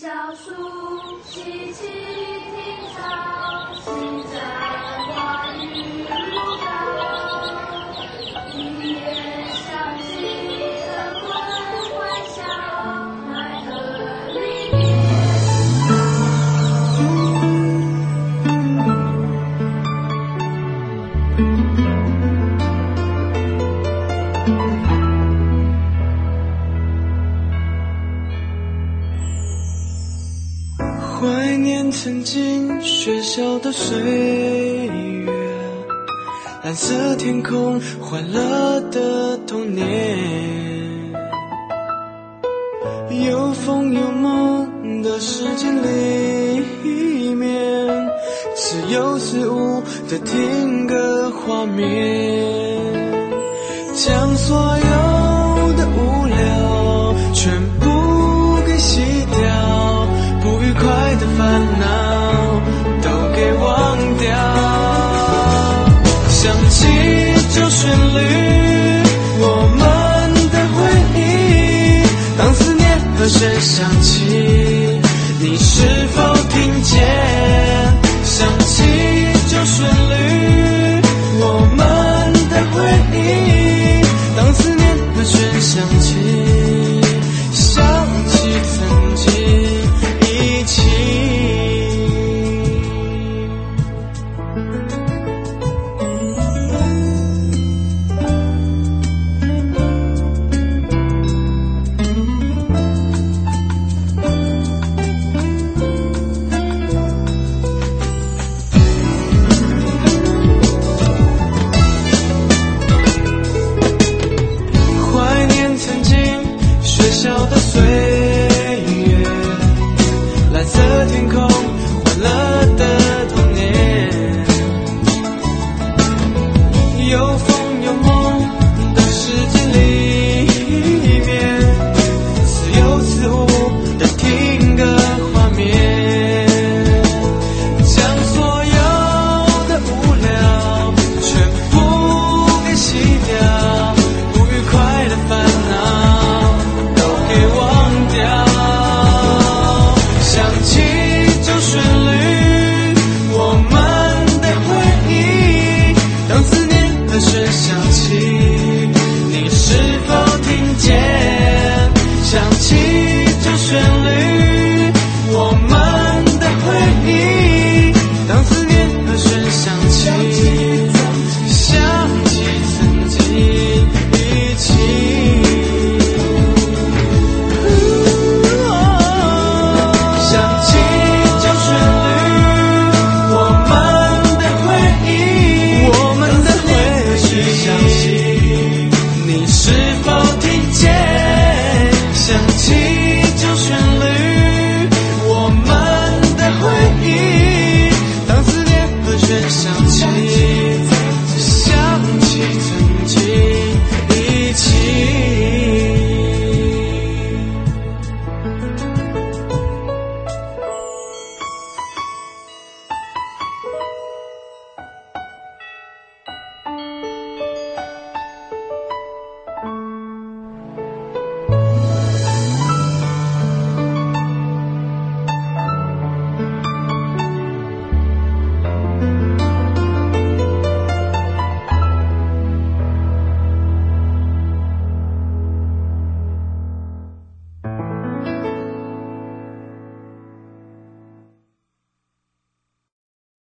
小树，萋萋听草，萋在花雨路高。一夜想起晨昏欢笑，奈何离别怀念曾经学校的岁月，蓝色天空，欢乐的童年，有风有梦的世界里面，似有似无的听歌画面，将所有的无聊全部给洗掉，不愉快的烦恼都给忘掉。想起旧旋律，我们的回忆，当思念和弦响起，你是否